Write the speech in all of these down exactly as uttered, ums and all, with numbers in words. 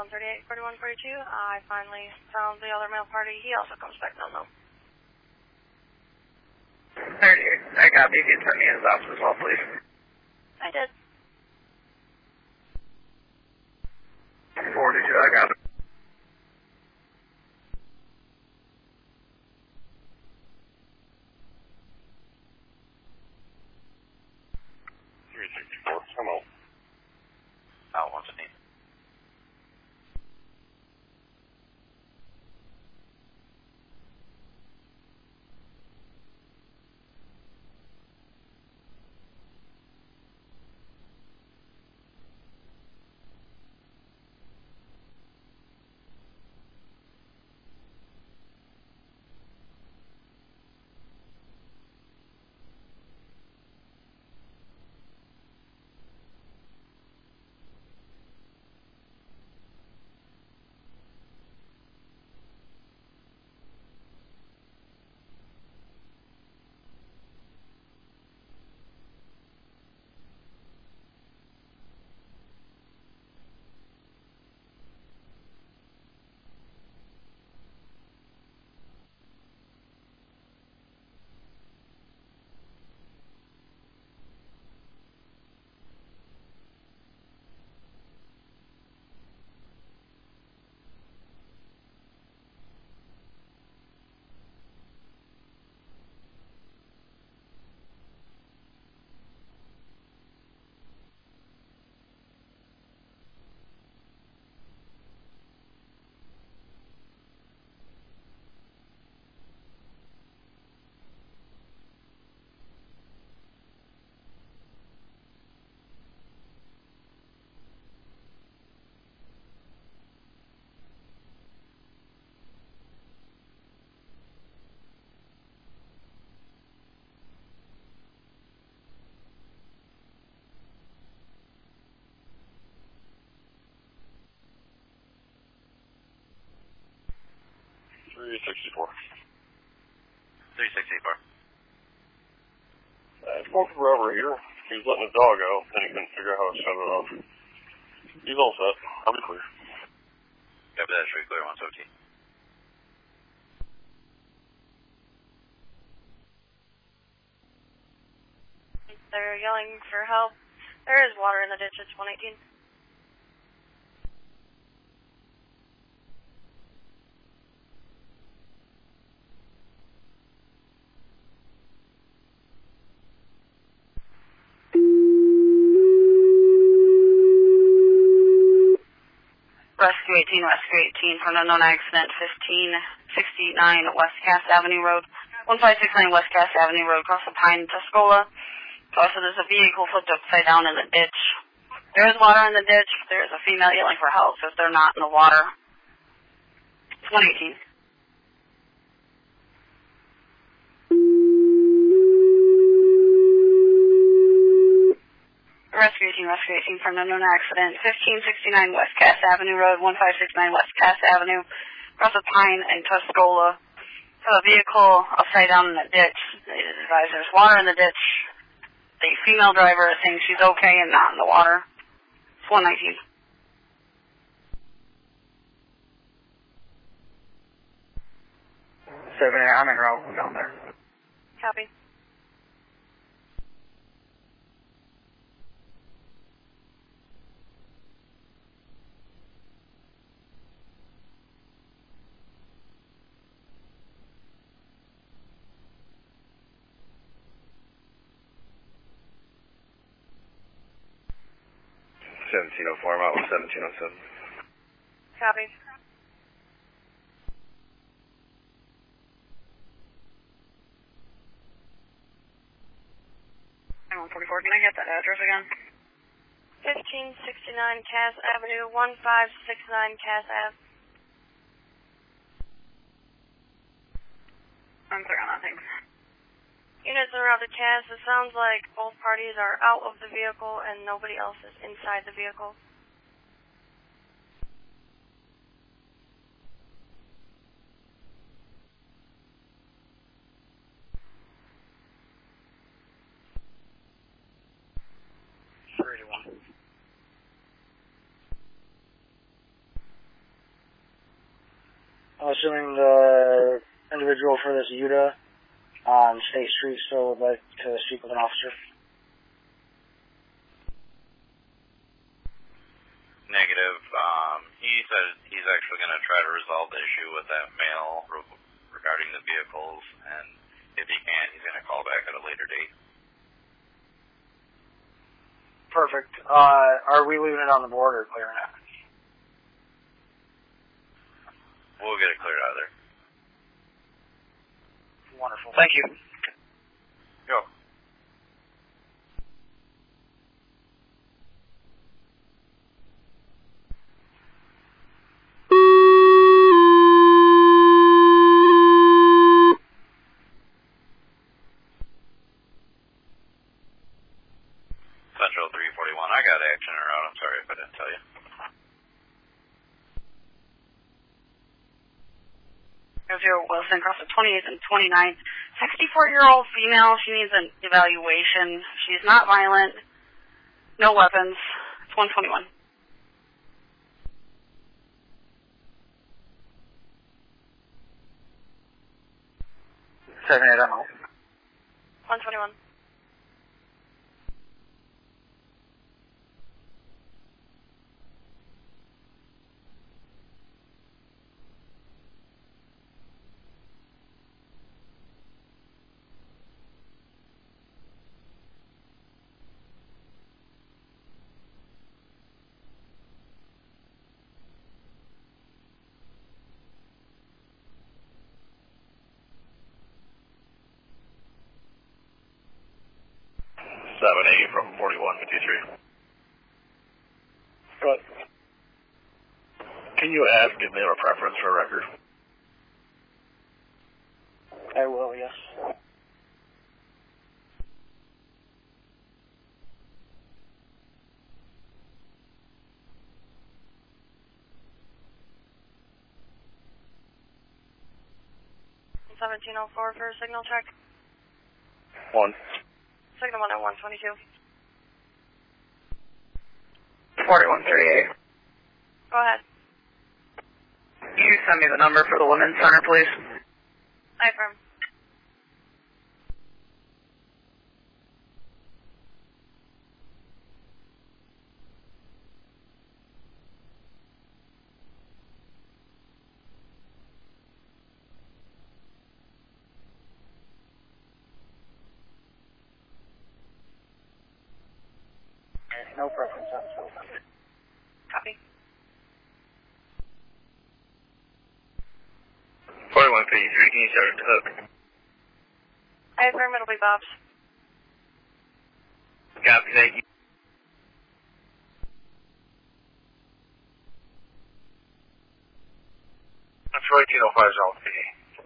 on thirty-eight forty-one forty-two. I finally found the other male party. He also comes back down though. thirty-eight, I got you. Can send me his office as well, please. I did. forty-two, I got it. three sixty-four, come on. Out one fifteen. three sixty-four. three sixty-four. I spoke to Robert here. He was letting his dog out, and he couldn't figure out how to shut it off. He's all set. I'll be clear. Copy that, straight clear, one seventeen. They're yelling for help. There is water in the ditch, it's one eighteen. Rescue eighteen, Rescue eighteen, from an unknown accident, fifteen sixty-nine West Cass Avenue Road, one five six nine West Cass Avenue Road, across the Pine, Tuscola. Also, there's a vehicle flipped upside down in the ditch. There is water in the ditch. There is a female yelling for help if they're not in the water. It's one eighteen. Rescue eighteen, Rescue eighteen, from an unknown accident, fifteen sixty-nine West Cass Avenue Road, one five six nine West Cass Avenue, across the Pine and Tuscola. So a vehicle upside down in the ditch. They advise there's water in the ditch. The female driver is saying she's okay and not in the water. It's one nineteen. seven, I'm in route down there. Copy. seventeen oh four, I'm out with seventeen oh seven. Copy. one forty-four, can I get that address again? fifteen sixty-nine Cass Avenue, one five six nine Cass Ave. I'm sorry on that, thanks. Units en route to Cass, it sounds like both parties are out of the vehicle and nobody else is inside the vehicle. I'm assuming the individual for this U T A on State Street still would like to speak with an officer. Negative. Um, he said he's actually going to try to resolve the issue with that male re- regarding the vehicles, and if he can't, he's going to call back at a later date. Perfect. Uh, are we leaving it on the board or clearing it? We'll get it cleared out of there. Wonderful. Thank you. Go. Central three forty-one. I got action around. I'm sorry if I didn't tell you. Zero Wilson, across the twenty-eighth and twenty-ninth. sixty-four-year-old female. She needs an evaluation. She's not violent. No weapons. It's one twenty-one. Seven eight oh. one twenty-one. seven eight from forty-one fifty-three. But can you ask if they have a preference for a record? I will, yes. seventeen oh four for a signal check. One. Signal one at one twenty-two. forty-one thirty-eight. Go ahead. Can you send me the number for the Women's Center, please? I affirm. No preference on this. Copy. forty-one fifty-three, can you start at the hook? I affirm it'll be Bob's. Copy, thank you. That's eighteen oh five zone P.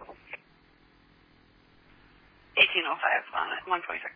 eighteen oh five on it. one twenty-six.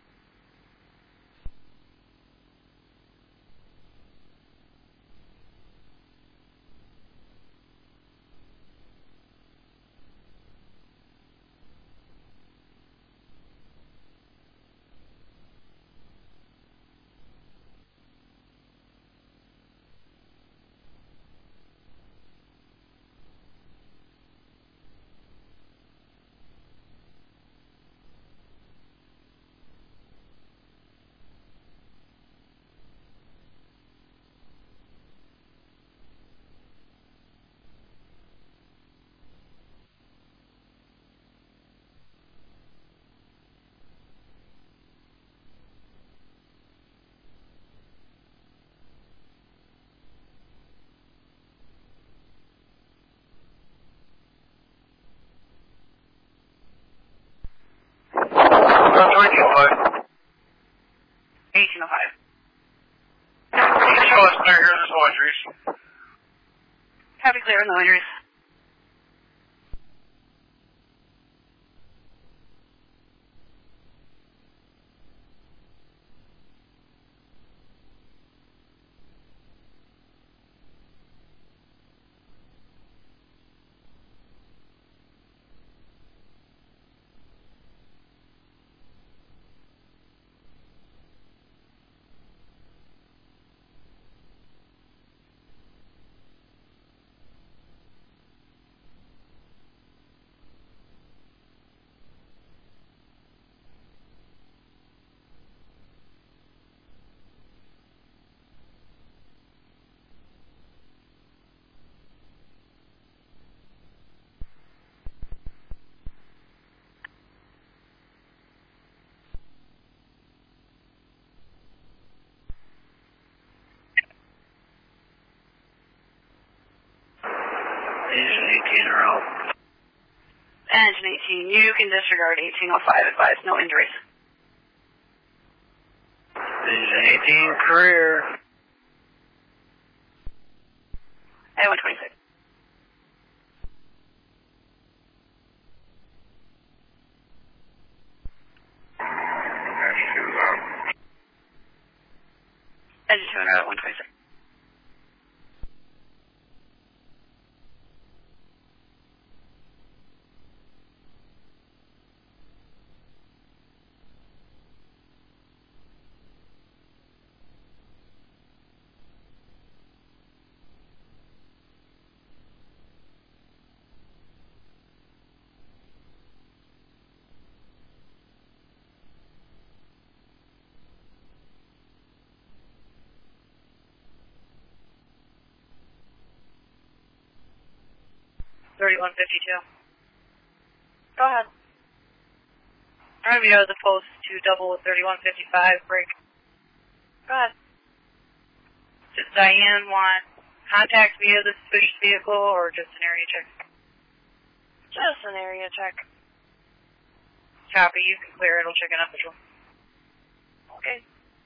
eighteen oh five. eighteen oh five. Show us clear here, there's no injuries. Happy clear, no injuries. Attention eighteen, you can disregard eighteen oh five, advise no injuries. Attention eighteen, career. And one twenty-six. Engine two hundred at one twenty-six. thirty-one fifty-two. Go ahead. Romeo, the post to double with thirty-one fifty-five, break. Go ahead. Does Diane want contact via the suspicious vehicle or just an area check? Just an area check. Copy, you can clear it, it'll check an official. Okay.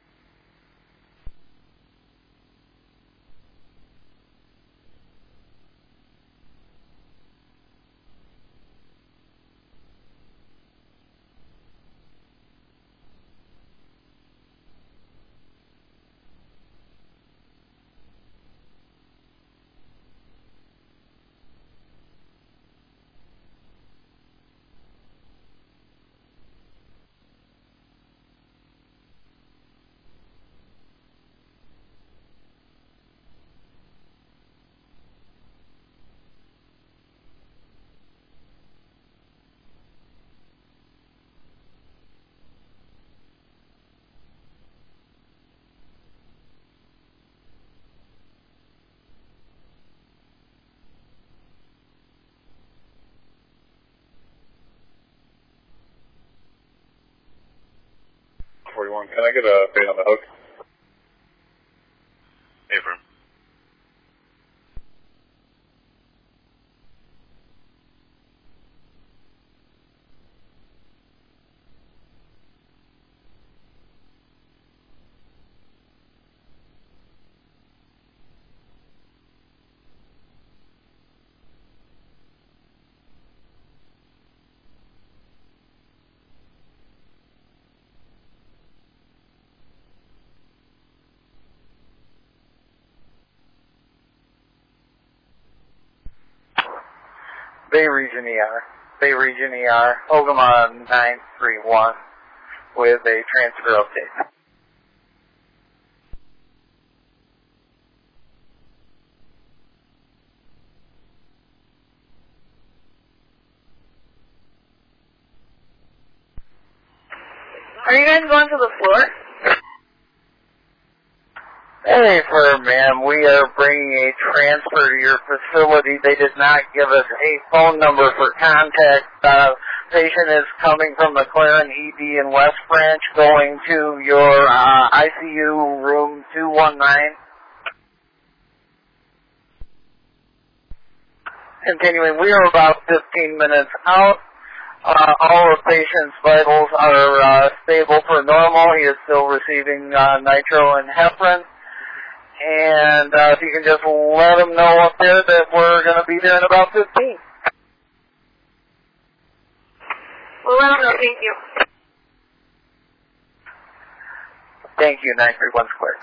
forty-one, can I get a fade on the hook? Affirm. Bay Region E R. Bay Region E R. Ogama nine three one with a transfer update. Are you guys going to the floor? Hey, firm, ma'am. We are bringing a transfer to your facility. They did not give us a phone number for contact. Uh, patient is coming from McLaren E D in West Branch, going to your uh, I C U room two one nine. Continuing, we are about fifteen minutes out. Uh, all the patient's vitals are uh, stable for normal. He is still receiving uh, nitro and heparin. And uh, if you can just let them know up there that we're going to be there in about fifteen. Well, let them know. Thank you. Thank you, nine three one Square.